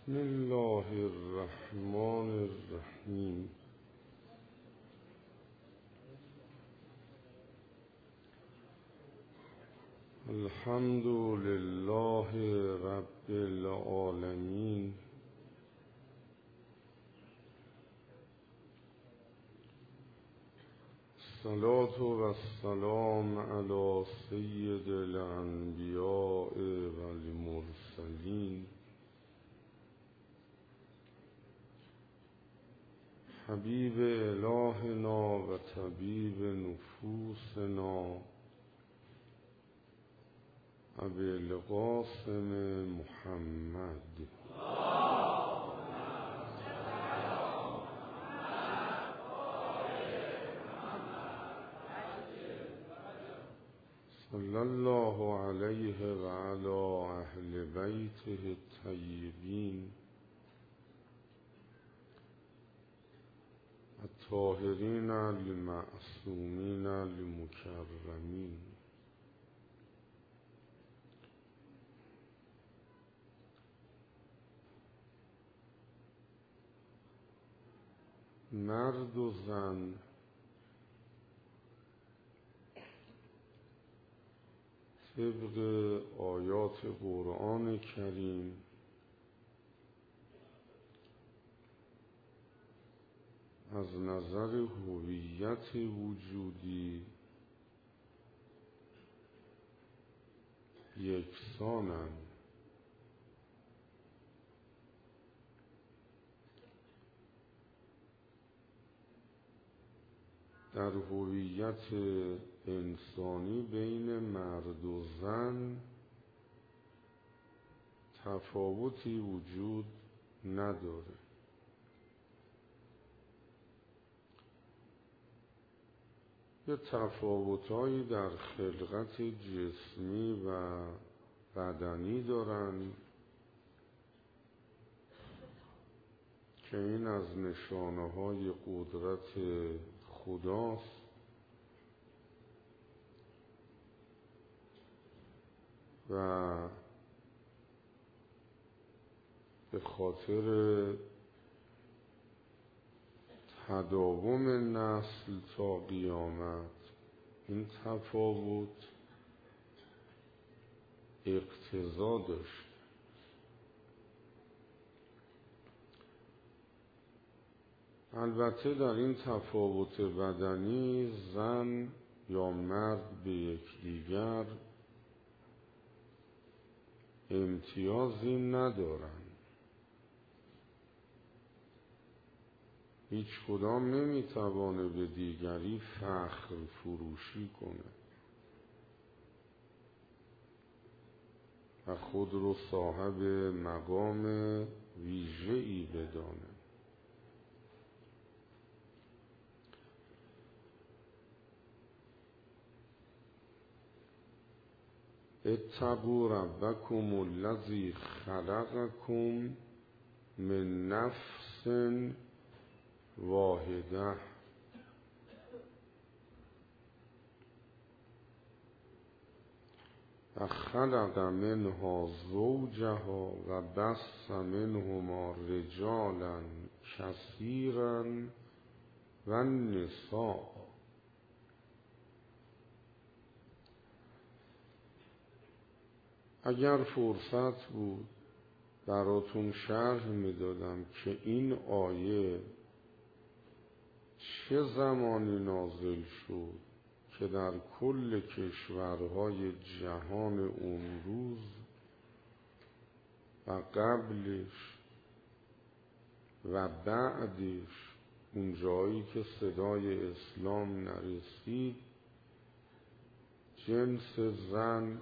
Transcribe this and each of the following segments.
بسم الله الرحمن الرحیم. الحمد لله رب العالمین. الصلاة والسلام علی سید الانبیاء والمرسلین حبیب الهنا و طبیب نفوسنا ابی القاسم محمد صلی الله علیه و علی اهل بیته الطیبین الطاهرین المعصومین المکرمین. مرد و زن طبق آیات قرآن کریم از نظر هویت وجودی یکسانند. در هویت انسانی بین مرد و زن تفاوتی وجود نداره. یه تفاوت‌هایی در خلقت جسمی و بدنی دارن که این از نشانه‌های قدرت خداست و به خاطر تداوم نسل تا قیامت این تفاوت اقتضا داشت. البته در این تفاوت بدنی زن یا مرد به یکدیگر امتیازی ندارند. هیچ کدام نمیتوانه به دیگری فخر فروشی کنه و خود رو صاحب مقام ویژه‌ای بدانه. اتقوا ربکم الذی خلقکم من نفس واحده و خلق منها زوجها و بث منهما رجالا کثیرا و نساء. اگر فرصت بود براتون شرح میدادم که این آیه چه زمانی نازل شد که در کل کشورهای جهان اون روز و قبلش و بعدش، اون جایی که صدای اسلام نرسید، جنس زن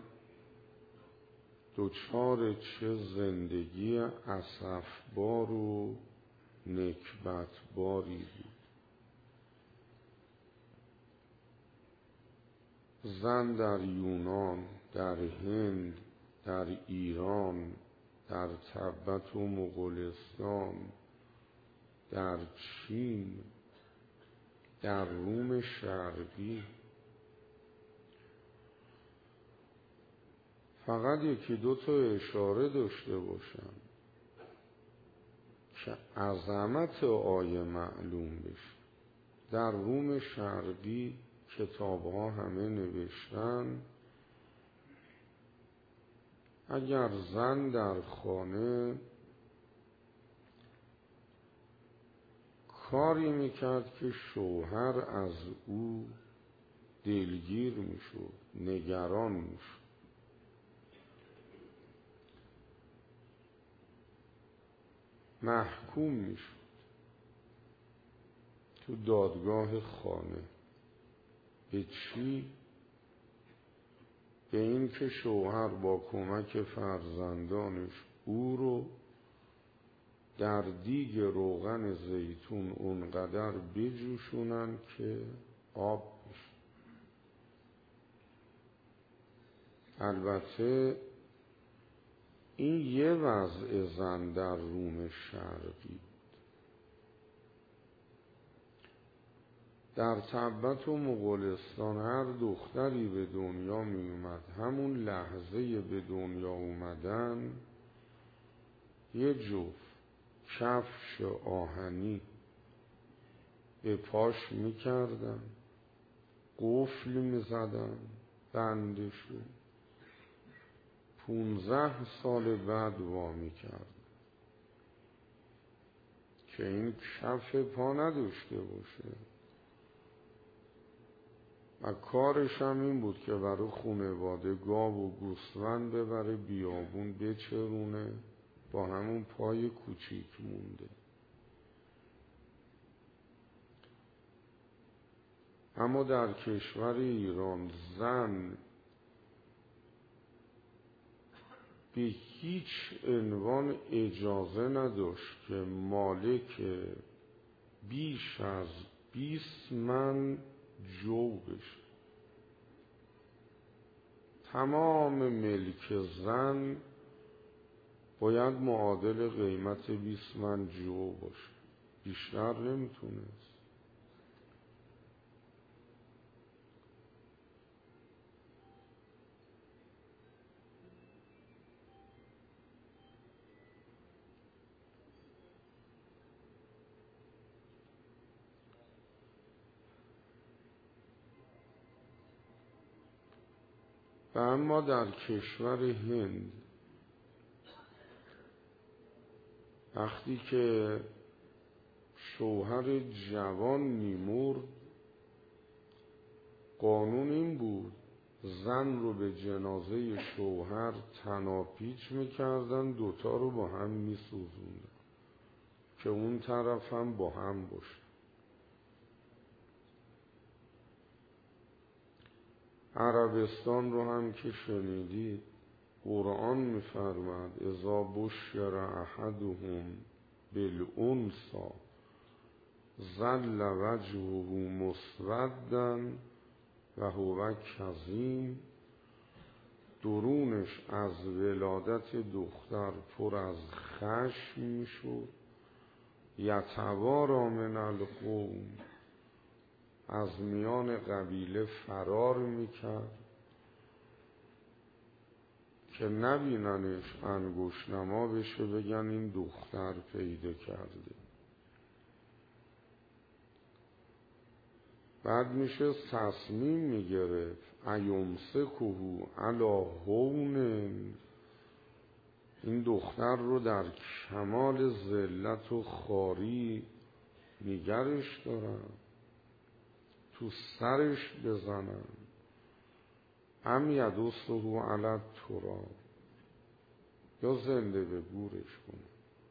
دچار چه زندگی اسفبار و نکبتباری بود. زن در یونان، در هند، در ایران، در تبت و مغولستان، در چین، در روم شرقی، فقط یکی دو تا اشاره داشته باشم که عظمت آیه معلوم بشه. در روم شرقی کتاب‌ها همه نوشتن اگر زن در خانه کاری میکرد که شوهر از او دلگیر میشد، نگران میشد، محکوم میشد تو دادگاه خانه. به چی؟ به این که شوهر با کمک فرزندانش او رو در دیگ روغن زیتون اونقدر بجوشونن که آب بشه. البته این یه وضع زن در روم شرقی. در تبت و مغولستان هر دختری به دنیا می اومد، همون لحظه به دنیا اومدن یه جفت کفش آهنی به پاش می کردن، قفل می زدن بندشو، 15 سال بعد وامی کرد که این کف پا نداشته باشه. و کارش هم این بود که برای خانواده گاو و گوسفند ببره بیابون بچرونه، با همون پای کوچیک مونده. اما در کشور ایران زن به هیچ عنوان اجازه نداشت که مالک بیش از 20 من جو بشه. تمام ملک زن باید معادل قیمت 20 من جو باشه، بیشتر نمیتونست. و اما در کشور هند وقتی که شوهر جوان میمرد، قانون این بود زن رو به جنازه شوهر تناپیچ میکردن، دوتا رو با هم میسوزوندن که اون طرف هم با هم باشه. عربستان رو هم که شنیدید، قرآن میفرماد اذا بشر احدهم بالانثی ظل وجهه مسودا و هو کظیم. درونش از ولادت دختر پر از خشم میشد، یتوارا من القوم، از میان قبیله فرار میکرد که نبیننش انگشت نما بشه بگن این دختر پیدا کرده. بعد میشه تصمیم میگرفت ایمسکه علی هون، این دختر رو در کمال ذلت و خواری نگرش دارن، تو سرش بزنن، ام یدسه علی التراب، یا زنده به گورش کنن.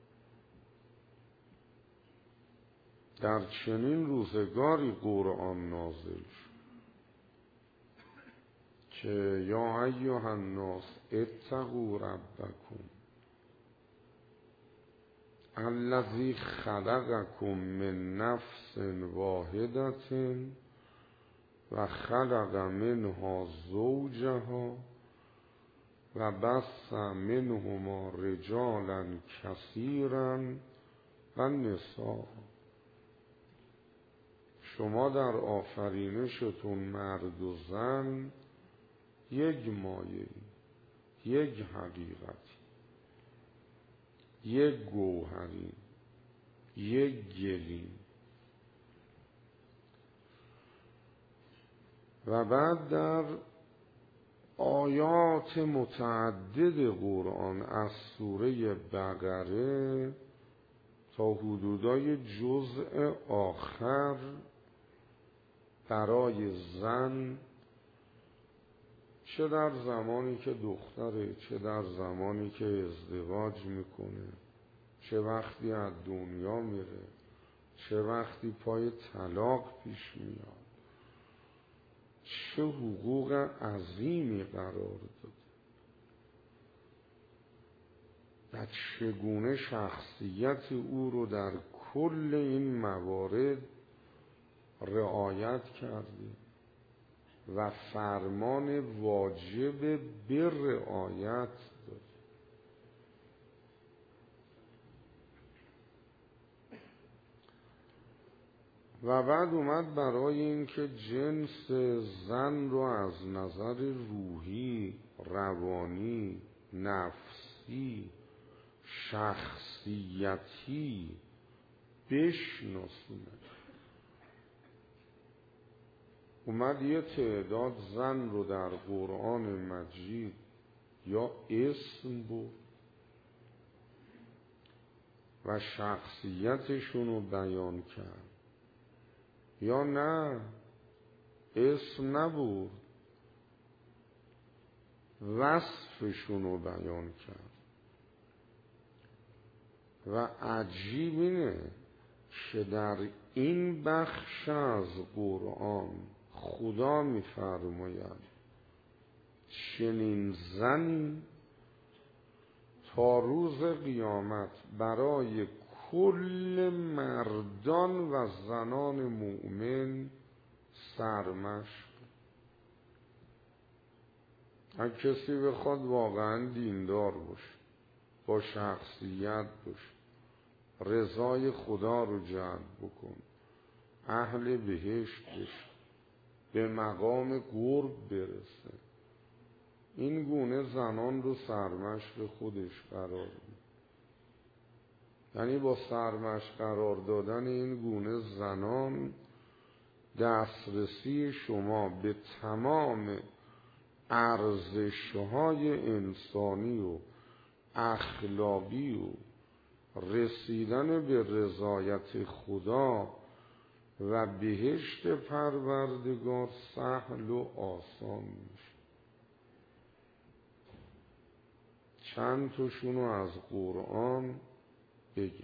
در چنین روزگاری قرآن نازل شد که یا ایها الناس اتقوا ربکم الذی خلقکم من نفس واحدة و خلق منها زوجها و بث منهما رجالا کثیرا و نساء. شما در آفرینشتون مرد و زن یک مایه، یک حقیقت، یک گوهری. یک گلیم. و بعد در آیات متعدد قرآن از سوره بقره تا حدودای جزء آخر برای زن، چه در زمانی که دختره، چه در زمانی که ازدواج میکنه، چه وقتی از دنیا میره، چه وقتی پای طلاق پیش میاد، چه حقوق عظیمی قرار داده و چگونه شخصیت او رو در کل این موارد رعایت کرده و فرمان واجب به رعایت داده. و بعد اومد برای اینکه جنس زن رو از نظر روحی، روانی، نفسی، شخصیتی بشناسونه. اومد یه تعداد زن رو در قرآن مجید یا اسم بود و شخصیتشون رو بیان کرد، یا نه اسم نبود، وصفشون رو بیان کرد. و عجیب اینه که در این بخش از قرآن خدا می‌فرماید چنین زنی تا روز قیامت برای کل مردان و زنان مؤمن سرمشق. اگه کسی بخواد واقعا دیندار باشه، با شخصیت باشه، رضای خدا رو جلب بکن، اهل بهشت بشه، به مقام قرب برسه، این گونه زنان رو سرمشق خودش قرار میده. یعنی با سرمشق قرار دادن این گونه زنان دسترسی شما به تمام ارزش‌های انسانی و اخلاقی و رسیدن به رضایت خدا و بهشت پروردگار سهل و آسان میشه. چند تاشونو از قرآن بگم.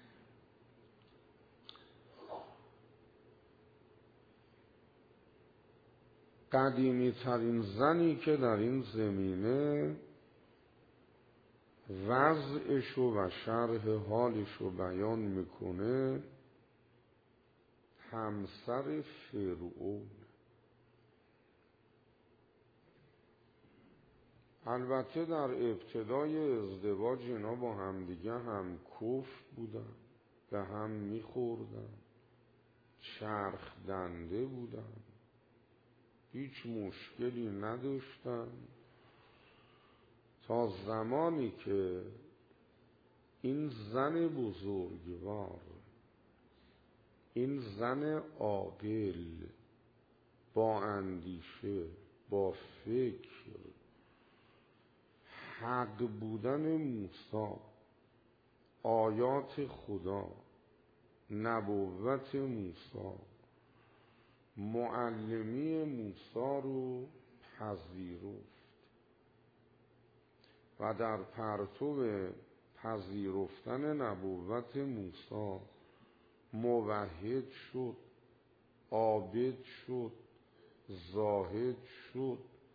قدیمی ترین زنی که در این زمینه وضعشو و شرح حالشو بیان میکنه همسر فرعون. البته در ابتدای ازدواج اینا با همدیگه هم کفر بودن، به هم میخوردن، چرخ دنده بودن، هیچ مشکلی نداشتن، تا زمانی که این زن بزرگوار، این زن عاقل، با اندیشه، با فکر، حق بودن موسی، آیات خدا، نبوت موسی، معلمی موسی رو پذیرفت و در پرتو پذیرفتن نبوت موسی موحد شد، عابد شد، زاهد شد،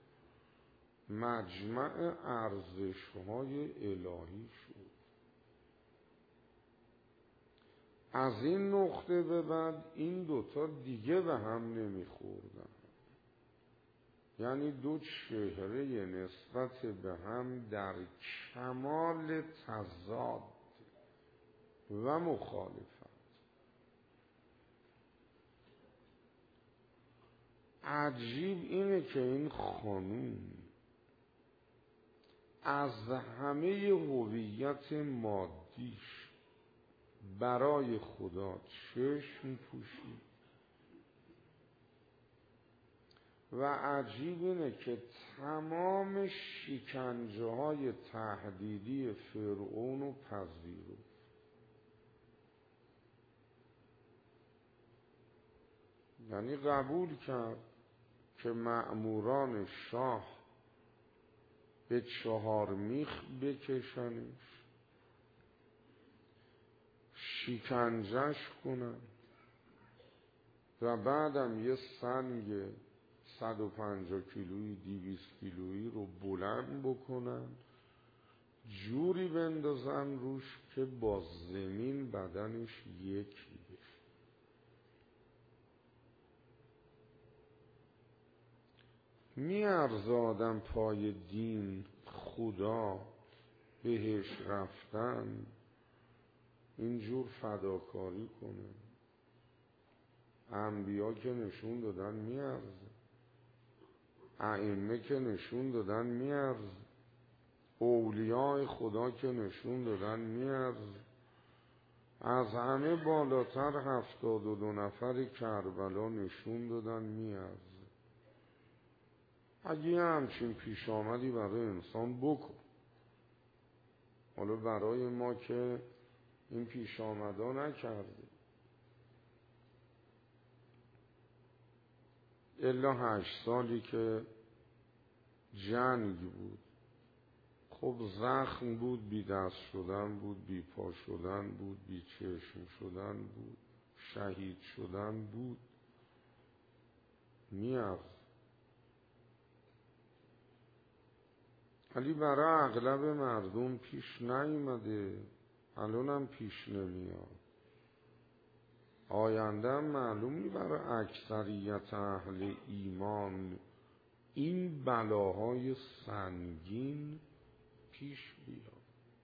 مجمع ارزش‌های الهی شد. از این نقطه به بعد این دوتا دیگه به هم نمیخوردن، یعنی دو چهره نسبت به هم در کمال تضاد و مخالفت. عجیب اینه که این خانوم از همه هویت مادیش برای خدا چشم پوشید و عجیب اینه که تمام شکنجه های تهدیدی فرعون رو پذیرفت. یعنی قبول کرد که مأموران شاه به 4 میخ بکشنش، شکنجهش کنن و بعدم یه سنگ 150 کیلویی 200 کیلویی رو بلند بکنن، جوری بندازن روش که با زمین بدنش یکی بشه. میارزه آدم پای دین خدا بهش رفتن اینجور فداکاری کنه؟ انبیا که نشون دادن میارزه، ائمه که نشون دادن میارزه، اولیاء خدا که نشون دادن میارزه. از همه بالاتر 72 نفر کربلا نشون دادن میارزه. اگه همچین پیش آمدی برای انسان بکن. حالا برای ما که این پیش آمدا نکرده، الا 8 سالی که جنگ بود، خب زخم بود، بی دست شدن بود، بی پا شدن بود، بی چشم شدن بود، شهید شدن بود، میارزه. ولی برای اغلب مردم پیش نیومده، الانم پیش نمیاد، آینده معلوم نی برای اکثریت اهل ایمان این بلاهای سنگین پیش بیاد.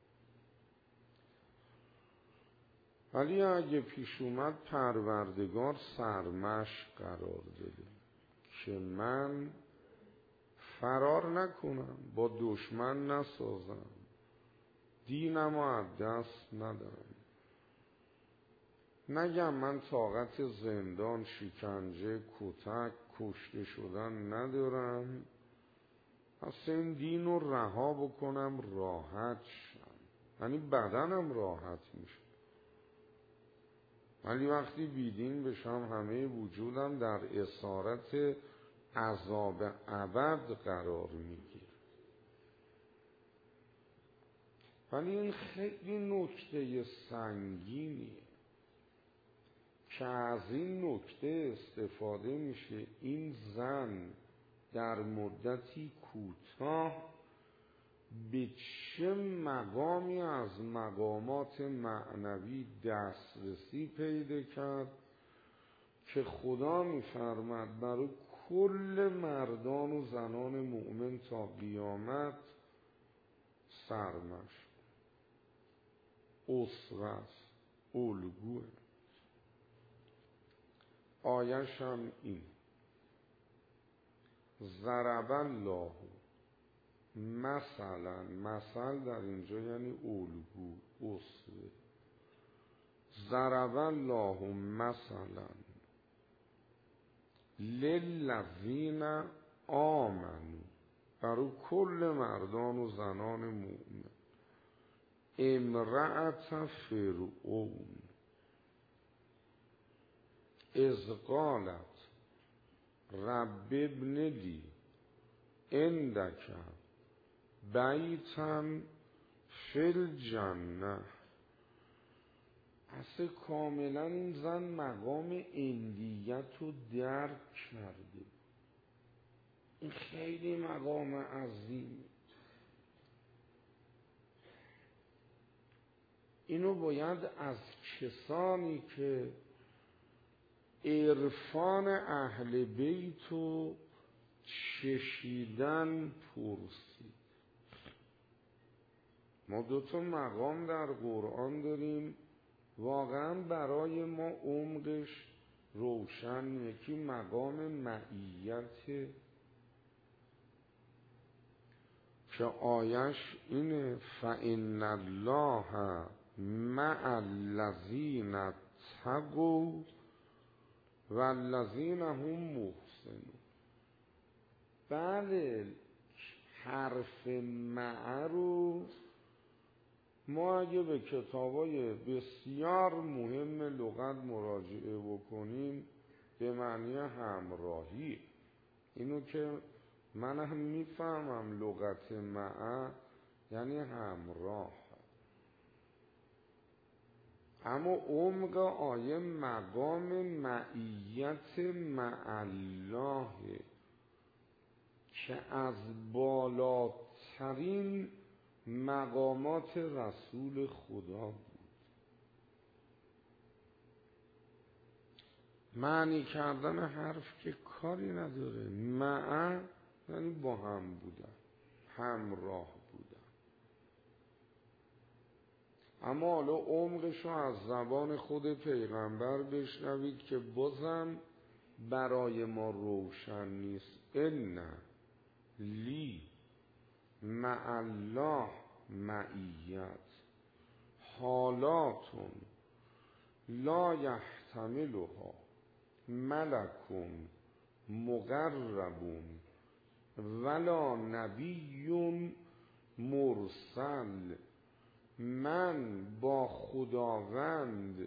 ولی اگه پیش اومد پروردگار سرمشق قرار بده که من فرار نکنم، با دشمن نسازم، دینم رو از دست ندم، نگم من طاقت زندان، شکنجه، کتک، کشته شدن ندارم، اصلا این دین رو رها بکنم راحت شم، یعنی بدنم راحت میشه. ولی وقتی بیدین بشم همه وجودم در اسارت عذاب ابد قرار میگیره. ولی این خیلی نکته سنگینیه که از این نکته استفاده میشه این زن در مدتی کوتاه به چه مقامی از مقامات معنوی دسترسی پیدا کرد که خدا میفرماد برای کل مردان و زنان مؤمن تا قیامت سرمشق، اسوه است، الگوه. آیش هم این ضرب الله، مثلا، مثل در اینجا یعنی الگو، اسوه. ضرب الله مثلا للذین آمنوا، برای کل مردان و زنان مؤمن، امرأت فرعون اذ قالت رب ابن لی عندک بیتا فی الجنه. اصلا کاملا این زن مقام عندیت رو درک کرده. این خیلی مقام عظیم، اینو باید از کسانی که عرفان اهل بیت رو چشیدن پرسید. ما 2 مقام در قرآن داریم واقعا برای ما عمقش روشن. یکی مقام معیت که آیش اینه فإن الله مع الذین اتقوا والذین هم محسنون. بله، حرف مع رو ما اگه به کتابای بسیار مهم لغت مراجعه بکنیم به معنی همراهی، اینو که من هم میفهمم لغت مع یعنی همراه، اما عمق آیه مقام معیت مع الله که از بالاترین مقامات رسول خدا بود. معنی کردن حرف که کاری نداره، مع یعنی با هم بودن، همراه بودن. اما حالا عمقشو از زبان خود پیغمبر بشنوید که بازم برای ما روشن نیست. ان لی مع الله معیت حالاتون لا یحتملها ملک مقربون ولا نبی مرسل. من با خداوند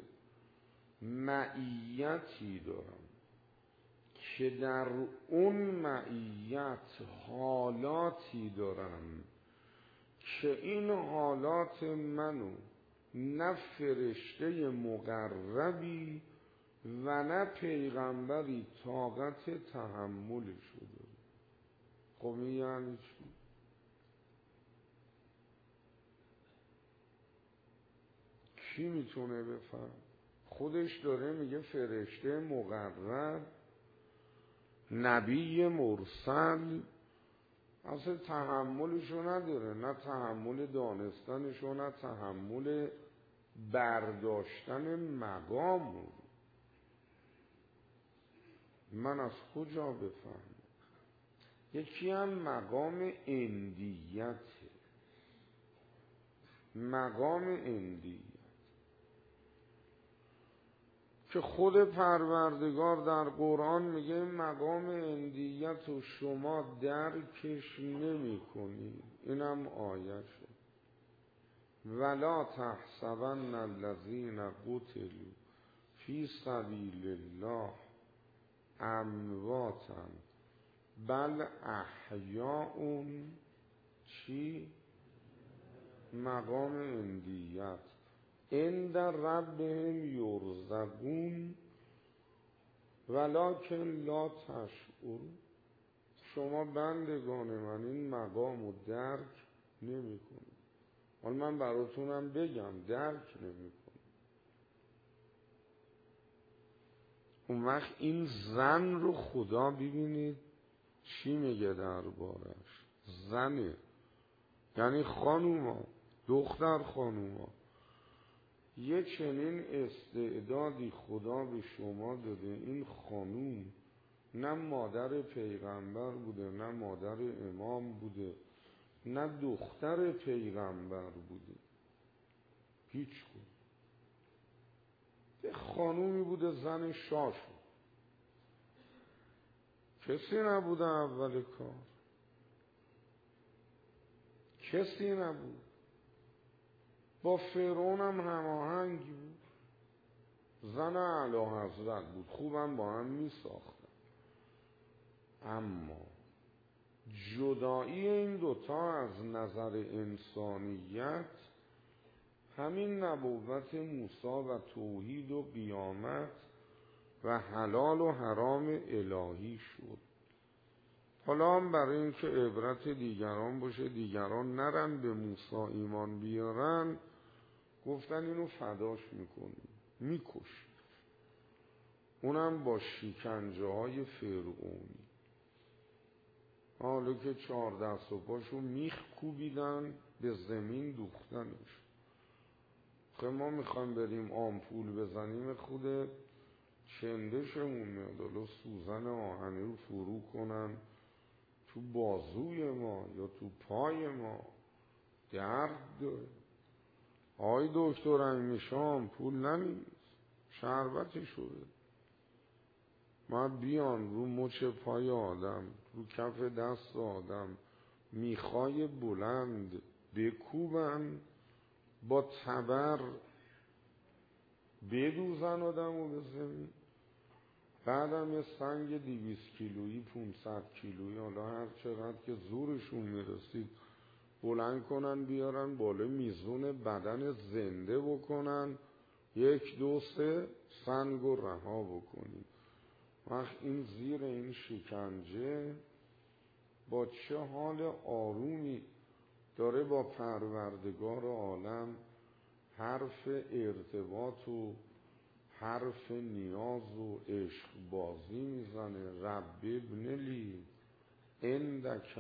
معیتی دارم که در اون معیت حالاتی دارم که این حالات منو نه فرشته مقربی و نه پیغمبری طاقت تحملشو داره. خب این یعنی چی؟ کی میتونه بفهم؟ خودش داره میگه فرشته مقرب، نبی مرسل، اصلا تحملشو نداره، نه تحمل دانستنشو نه تحمل برداشتن مقامو. من از کجا بفهم؟ یکی هم مقام اندیته، مقام اندیت که خود پروردگار در قرآن میگه مقام اندیت و شما درکش نمی کنی. اینم آیه شد. ولا تحسبن الذین قتلوا فی سبیل الله امواتا بل احیاء. چی؟ مقام اندیت. عند ربهم یرزقون ولکن لا تشعرون. شما بندگان من این مقام رو درک نمی کنید. حالا من براتونم بگم درک نمی کنید. اون وقت این زن رو خدا ببینید چی میگه دربارش. زنه یعنی خانوما، دختر خانوما، یه چنین استعدادی خدا به شما داده. این خانوم نه مادر پیغمبر بوده، نه مادر امام بوده، نه دختر پیغمبر بوده، هیچ کدوم. یه خانومی بوده زن شاشو، کسی نبوده اول کار، کسی نبود. با فرعون هم هماهنگ بود، زن اعلی حضرت بود، خوبم با هم می ساختن. اما جدایی این دوتا از نظر انسانیت همین نبوت موسی و توحید و قیامت و حلال و حرام الهی شد. حالا هم برای اینکه عبرت دیگران باشه، دیگران نرن به موسی ایمان بیارن، گفتن اینو فداش میکنیم، میکش. اونم با شکنجه های فرعونی. حالا که 4 دست و پاشو میخ کوبیدن به زمین دوختنش. خب ما میخوایم بریم آمپول بزنیم، خود چندشمون میاد، حالا سوزن آهنی رو فرو کنن تو بازوی ما یا تو پای ما، درد داره. آقای دکتر امیرشام پول نمیز، شربتی شده. ما بیان رو مچ پای آدم، رو کف دست آدم میخای بلند بکوبن، با تبر بدوزن آدم و بزنی، بعدم یه سنگ 200 کیلویی 500 کیلویی حالا هر چقدر که زورشون میرسید بلند کنن بیارن بالا میزون بدن زنده بکنن، 1 2 3 سنگ و رها بکنید. وقت این زیر این شکنجه با چه حال آرومی داره با پروردگار عالم حرف ارتباط و حرف نیاز و عشق بازی میزنه. رب ابن لی عندک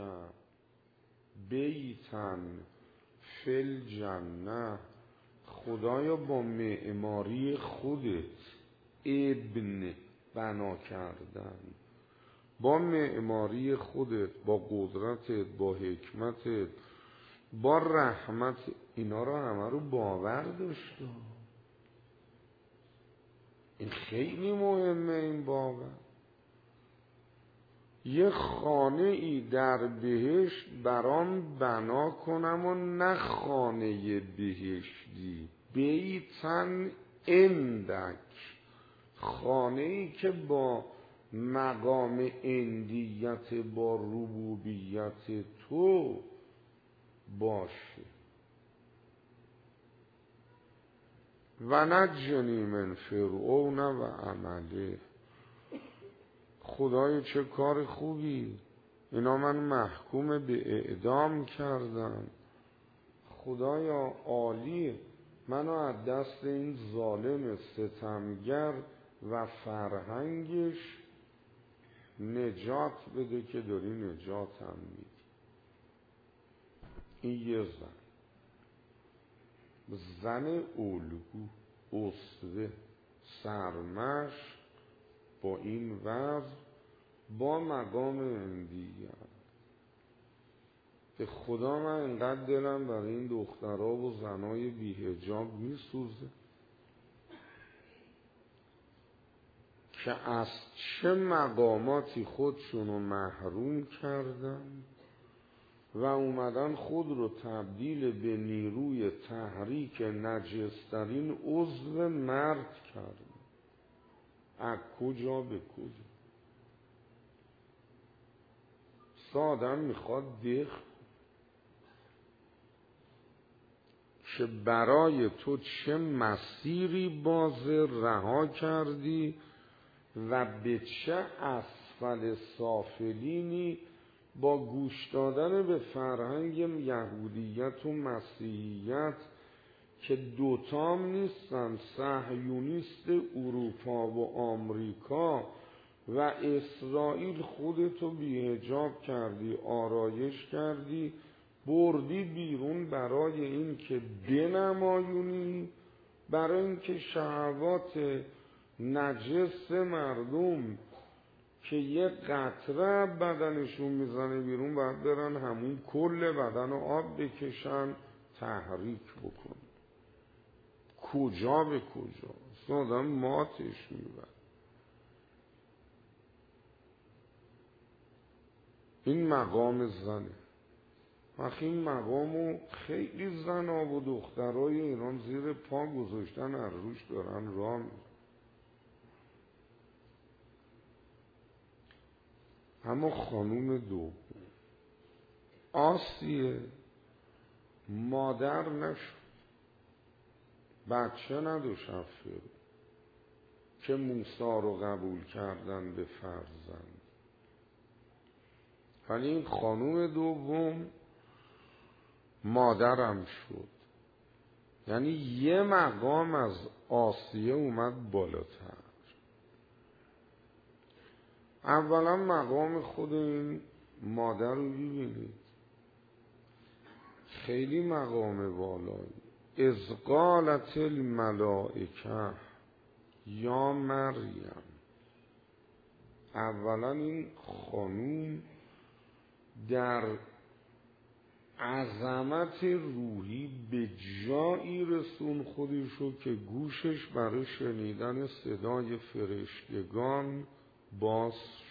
بیتن فی الجنه، خدایا با معماری خودت ابن بنا کردن، با معماری خودت، با قدرتت، با حکمتت، با رحمت، اینا رو همه رو باور داشته. این خیلی مهمه این باور. یه خانه ای در بهشت برام بنا کنم و نه خانه بهشتی، بیتن اندک، خانه ای که با مقام اندیت، با ربوبیت تو باشه. و نجنی من فرعون و عمله، خدای چه کار خوبی، اینا من محکوم به اعدام کردن، خدایا عالیه، منو از دست این ظالم ستمگر و فرهنگش نجات بده که داری نجاتم میدی. این یه زن الگو، اسوه، سرمش، با این وضع، با مقام اندیه. به خدا من اینقدر دلم برای این دخترها و زنای بی‌حجاب میسوزه که از چه مقاماتی خودشونو محروم کردن و اومدن خود رو تبدیل به نیروی تحریک نجسترین عضو مرد کردن. از کجا به کجا؟ آدم میخواد دخ که برای تو چه مسیری بازه رها کردی و به چه اسفل سافلینی با گوش دادن به فرهنگ یهودیت و مسیحیت که دوتام نیستن، صهیونیست اروپا و آمریکا و اسرائیل، خودتو بی‌حجاب کردی، آرایش کردی، بردی بیرون برای این که بنمایونی، برای این که شهوات نجس مردم که یه قطره بدنشون میزنه بیرون باید برن همون کل بدن رو آب بکشن تحریک بکن. کجا به کجا؟ آدم ماتش میبرد. این مقام زنه. وقتی این مقامو خیلی زنها و دخترای ایران زیر پا گذاشتن، از روش دارن راه میرن. اما خانوم دوم آسیه مادر نشد، بچه نداشت که موسی رو قبول کردن به فرزند. ولی این خانوم دوم مادرم شد، یعنی یه مقام از آسیه اومد بالاتر. اولا مقام خود این مادر رو ببینید، خیلی مقام والایی. اذ قالت الملائکه یا مریم، اولا این خانوم در عظمت روحی به جایی رسون خودشو که گوشش برای شنیدن صدای فرشتگان باز.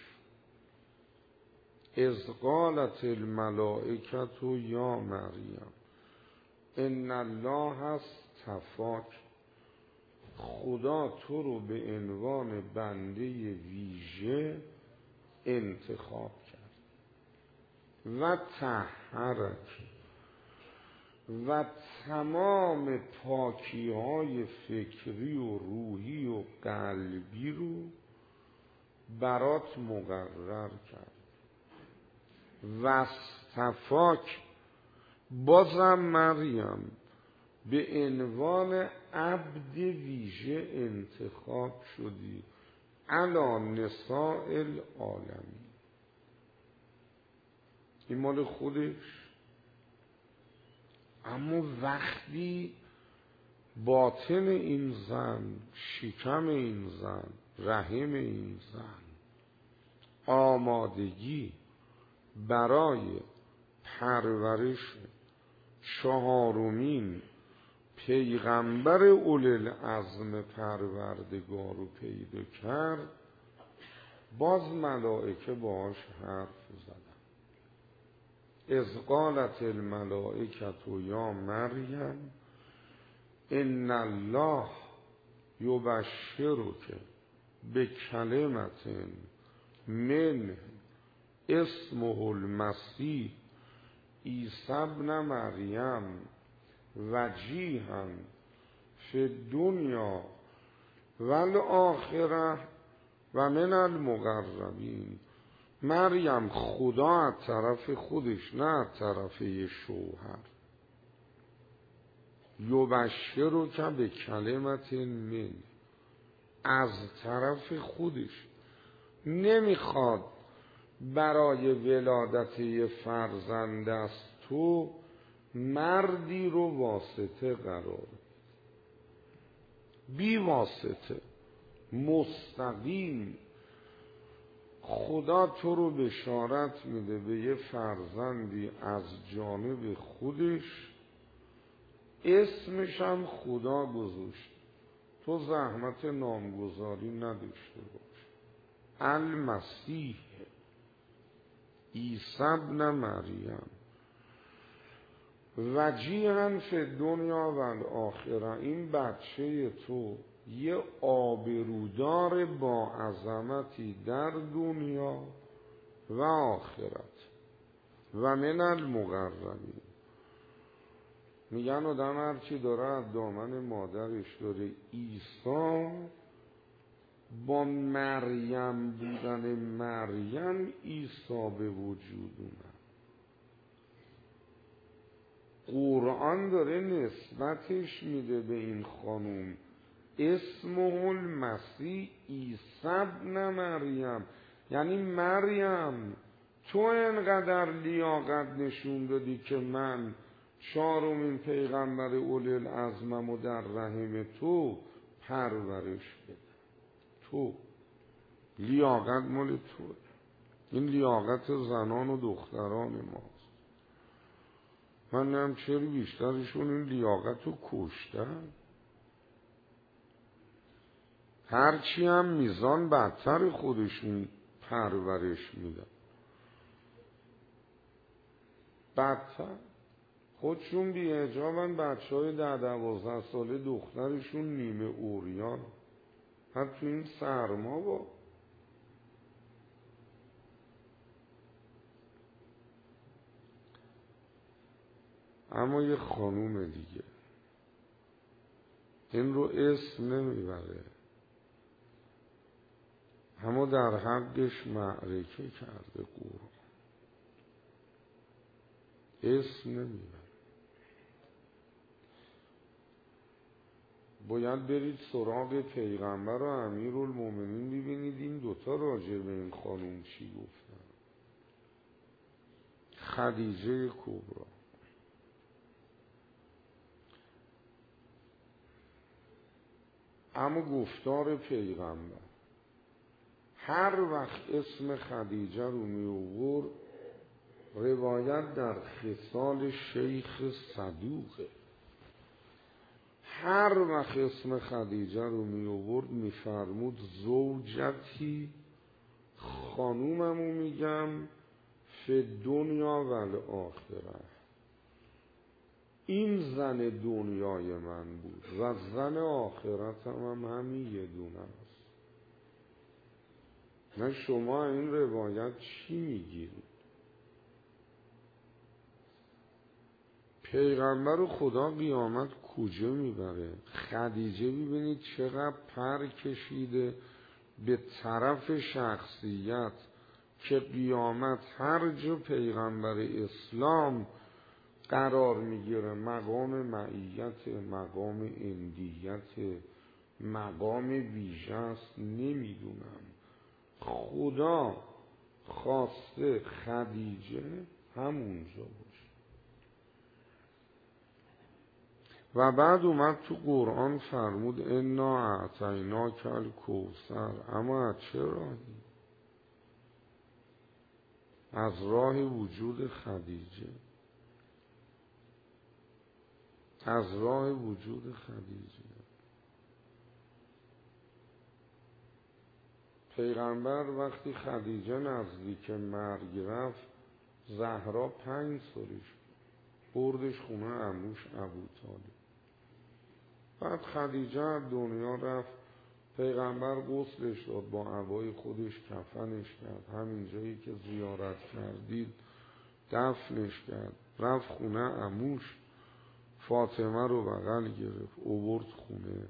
اذ قالت الملائکة یا مریم ان الله اصطفاک، خدا تو رو به عنوان بنده ویژه انتخاب کرد. و طهرک، و تمام پاکی های فکری و روحی و قلبی رو برات مقرر کرد. و اصطفاک، بازم مریم به عنوان عبد ویژه انتخاب شدی علی نساء العالمین. این مال خودش. اما وقتی باطن این زن، شکم این زن، رحم این زن آمادگی برای پرورش چهارمین پیغمبر اولوالعزم پروردگار رو پیدا کرد، باز ملائکه باهاش حرف زدن. اذ قالت الملائکة یا مریم ان الله یبشرک بکلمة من اسمه المسیح عیسی ابن مریم وجیها فی الدنیا والآخرة و من المقربین. مریم خدا از طرف خودش، نه از طرف یه شوهر. یبشرک بکلمة من، از طرف خودش. نمیخواد برای ولادت یه فرزند از تو مردی رو واسطه قرار، بی واسطه، مستقیم. خدا تو رو بشارت میده به یه فرزندی از جانب خودش، اسمش هم خدا گذاشت، تو زحمت نامگذاری نداشته باش. المسیح عیسی ابن مریم وجیها فی الدنیا و الاخره. این بچه تو یه آبرودار با عظمتی در دنیا و آخرت و من المقربین. میگن آدم هرچی داره از دامن مادرش داره. عیسی با مریم بودن مریم عیسی به وجود اومد. قرآن داره نسبتش میده به این خانوم، اسمه المسیح عیسی ابن مریم. یعنی مریم تو انقدر لیاقت نشون دادی که من چهارمین پیغمبر اولوالعزمم و در رحم تو پرورش بدم. تو لیاقت مال تو. این لیاقت زنان و دختران ماست. من نم چرا بیشترشون این لیاقت رو کشتن. هرچی هم میزان بدتر خودشون پرورش میدن، بدتر. خودشون بی حجابن، بچه های 10-12 ساله دخترشون نیمه عریان، حتی تو این سرما با. اما یه خانوم دیگه این رو اسم نمیبره، اما در حقش معرکه کرده قرآن، اسم نمیبره. باید برید سراغ پیغمبر و امیرالمومنین ببینید این دوتا راجع به این خانوم چی گفتن. خدیجه کبرا. اما گفتار پیغمبر هر وقت اسم خدیجه رو می آورد روایت در خصال شیخ صدوقه. هر وقت اسم خدیجه رو می آورد می فرمود زوجتی، خانوممو میگم، فی دنیا و الاخره، این زن دنیای من بود و زن آخرتم هم همین یه دونه است. نه شما این روایت چی میگیرید؟ پیغمبر خدا قیامت کجا میبره؟ خدیجه ببینید چقدر پر کشیده به طرف شخصیت که قیامت هر جا پیغمبر اسلام قرار میگیره مقام معیت، مقام اندیت، مقام ویژه است. نمیدونم خدا خواسته خدیجه همونجا باشه. و بعد اومد تو قرآن فرمود انا اعطیناک الکوثر. اما از چه راهی؟ از راه وجود خدیجه، از راه وجود خدیجه. پیغمبر وقتی خدیجه نزدیک مرگ رفت، زهرا 5 سالش بردش خونه عموش ابوطالب. بعد خدیجه از دنیا رفت، پیغمبر غسلش داد، با عبای خودش کفنش کرد، همین جایی که زیارت کردید دفنش کرد، رفت خونه عموش، فاطمه رو بغل گرفت آورد خونه.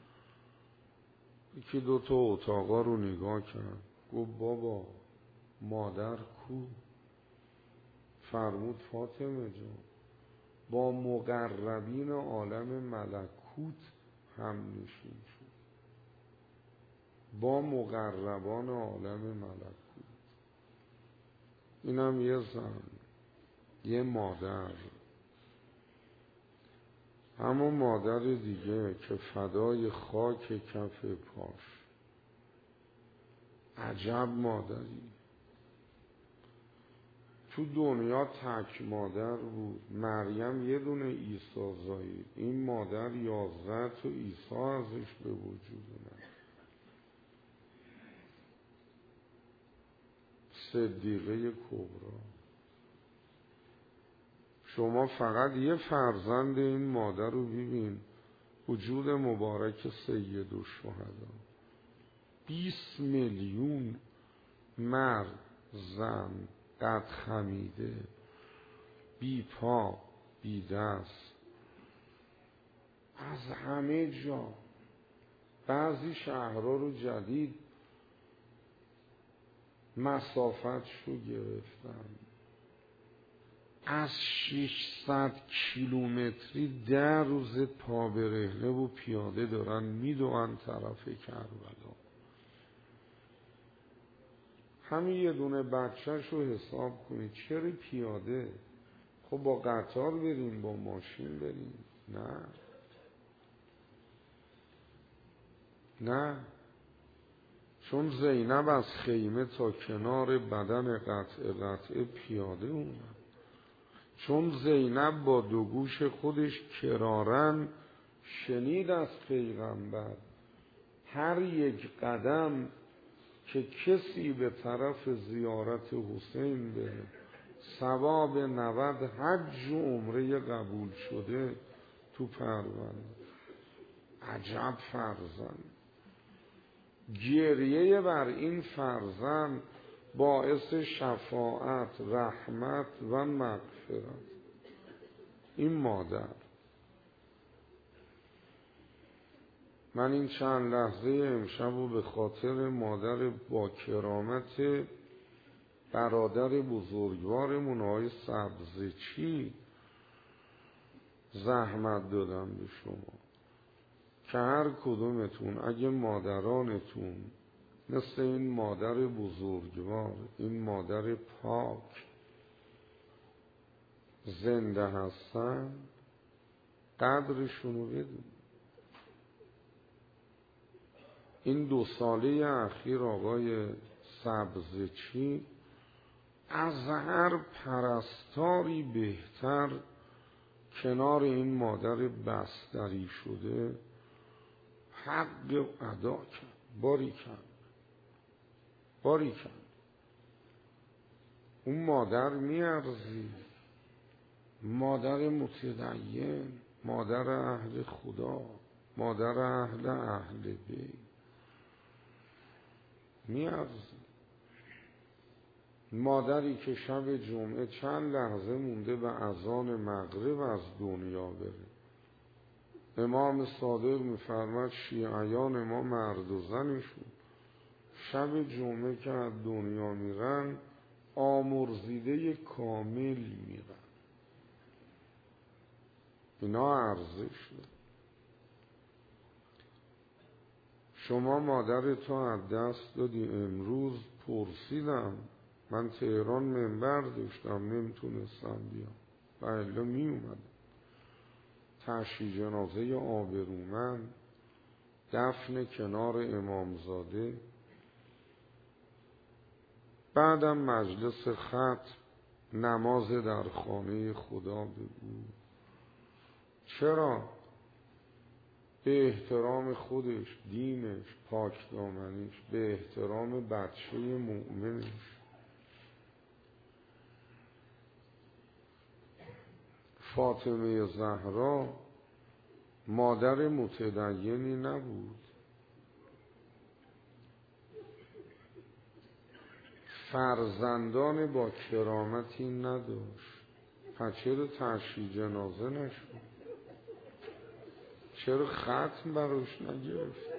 یکی 2 تا اتاقا رو نگاه کرد، گفت بابا مادر کو؟ فرمود فاطمه جان با مقربین عالم ملکوت هم نشین شد، با مقربان عالم ملکوت. اینم یه زن، یه مادر، همون مادر دیگه که فدای خاک کف پاش. عجب مادری. تو دنیا تک مادر بود، مریم یه دونه عیسی زایید، این مادر 11 تا عیسی ازش به وجود اومد. صدیقه کبرا. شما فقط یه فرزند این مادر رو ببین، وجود مبارک سید الشهدا. 20 میلیون مرد زن قد خمیده، بی پا بی دست، از همه جا. بعضی شهرها رو جدید مسافتش رو گرفتن، از 600 کیلومتری 10 روز پا برهنه و پیاده دارن میدوئن طرف کربلا. همین یه دونه بچه‌ش رو حساب کنید، چرا پیاده؟ خب با قطار بریم، با ماشین بریم. نه، چون زینب از خیمه تا کنار بدن قطعه پیاده اومد. چون زینب با 2 گوش خودش کرارن شنید از پیغمبر هر یک قدم که کسی به طرف زیارت حسین بره ثواب 90 حج و عمره قبول شده تو پرونده. عجب فرزند. گریه بر این فرزند باعث شفاعت، رحمت و مغفرت. این مادر. من این چند لحظه امشب رو به خاطر مادر با کرامت برادر بزرگوارمون آقای سبزچی زحمت دادم به شما که هر کدومتون اگه مادرانتون مثل این مادر بزرگوار، این مادر پاک زنده هستن، قدرشونو بدون. این 2 ساله اخیر آقای سبزچی از هر پرستاری بهتر کنار این مادر بستری شده حق ادا کرد. باری کن اون مادر میارزی، مادر متدین، مادر اهل خدا، مادر اهل بیت میارزی. مادری که شب جمعه چند لحظه مونده به اذان مغرب از دنیا بره. امام صادق میفرماد شیعیان ما مرد و زنشون شب جمعه که از دنیا میرن آمرزیده کامل میرن. اینا ارزش داره. شما مادرتو از دست دادی. امروز پرسیدم، من تهران منبر داشتم نمیتونستم بیام و الا می اومدم. تشییع جنازه آبرومند، دفن کنار امامزاده، بعدم مجلس ختم، نماز در خانه خدا بگو. چرا؟ به احترام خودش، دینش، پاکدامنیش، به احترام بچه مؤمنش. فاطمه زهرا مادر متدینی نبود، فرزندان با کرامتی نداشت. پس چرا تشییع جنازه نشد؟ چرا ختم براش نگرفت؟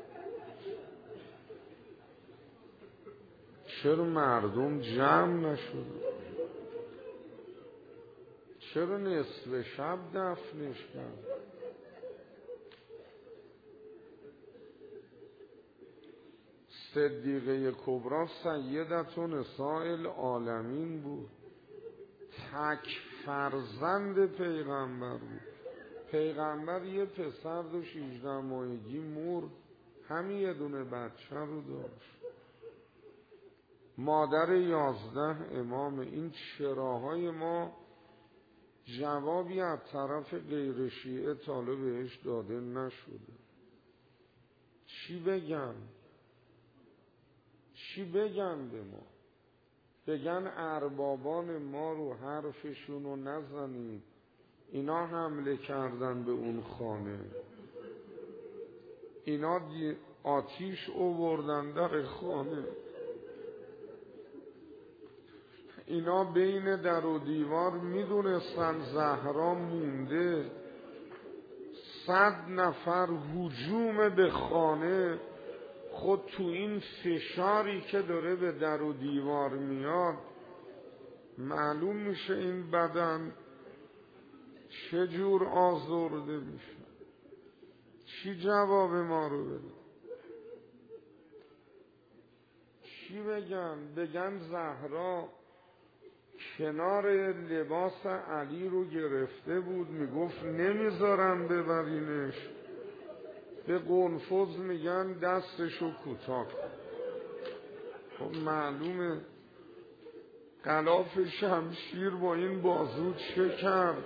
چرا مردم جمع نشد؟ چرا نصف شب دفنش کرد؟ صدیقه کبری سیدة نساء العالمین بود، تک فرزند پیغمبر بود. پیغمبر یه پسر دو 18 ماهگی مرد، همین یه دونه بچه رو داشت. مادر 11 امام. این چراهای ما جوابی از طرف غیر شیعه طالب بهش داده نشده. چی بگن به ما؟ بگن اربابان ما رو حرفشونو نزنید، اینا حمله کردن به اون خانه، اینا آتیش آوردن در خانه، اینا بین در و دیوار میدونستن زهرا مونده. 100 نفر هجوم به خانه. خود تو این فشاری که داره به در و دیوار میاد معلوم میشه این بدن چجور آزرده میشه. چی جواب ما رو بده؟ چی بگن زهرا کنار لباس علی رو گرفته بود، میگفت نمیذارن ببرینش. به قنفذ میگن دستشو کوتاه کن. خب معلومه غلاف شمشیر با این بازو چه کرد،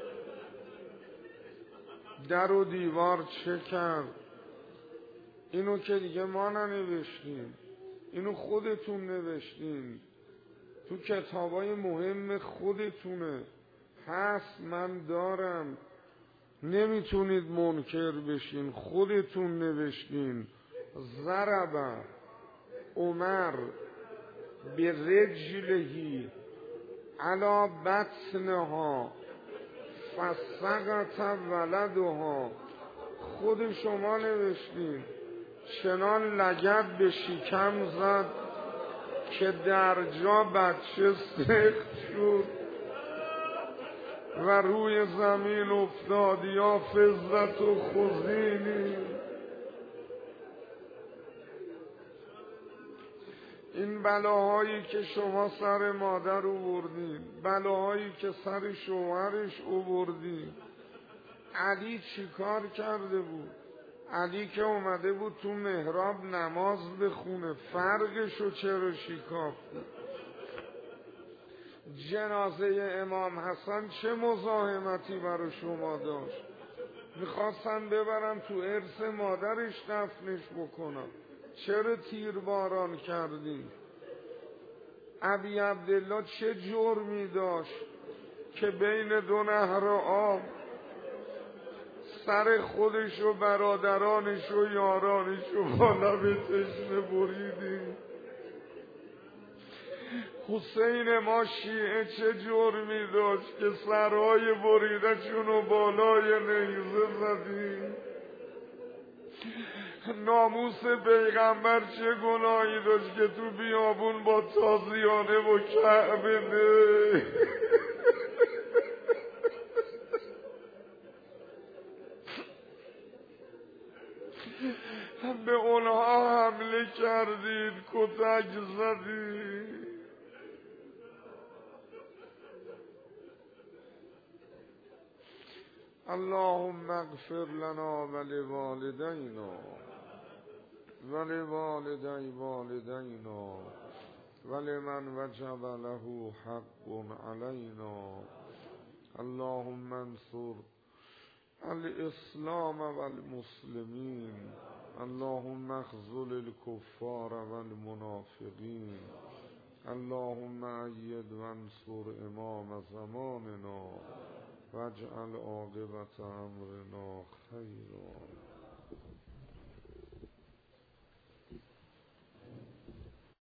در و دیوار چه کرد. اینو که دیگه ما ننوشتیم، اینو خودتون نوشتین تو کتابای مهم خودتونه، هست، من دارم، نمیتونید منکر بشین، خودتون نوشتین. ضرب عمر به رجلهی علی بطنها فسقط ولدها. خود شما نوشتین. چنان لگد به شکم زد که در جا بچه سخت شد و روی زمین افتاد. یا فضت و خزینی. این بلاهایی که شما سر مادر آوردین، بلاهایی که سر شوهرش آوردین. علی چی کار کرده بود؟ علی که اومده بود تو محراب نماز بخونه، فرقشو چرا شکافت؟ جنازه امام حسن چه مزاحمتی برای شما داشت؟ میخواستن ببرن تو ارث مادرش دفنش بکنن، چرا تیرباران کردی؟ ابی عبدالله چه جرمی داشت که بین دو نهر آب سر خودش و برادرانش و یارانش و با لب تشنه بریدی؟ حسین ما شیعه چه جرمی داشت که سرهای بریده چون و بالای نیزه زدی؟ ناموس پیغمبر چه گناهی داشت که تو بیابون با تازیانه و کعبه ده؟ به اونها حمله کردید، کتک زدید. اللهم اغفر لنا ولوالدینا ولوالدی والدینا ولمن وجب له حق علینا. اللهم انصر الاسلام والمسلمین. اللهم اخذل الكفار والمنافقین. اللهم أيد وانصر امام زماننا واجعل عاقبة امرنا خيرا.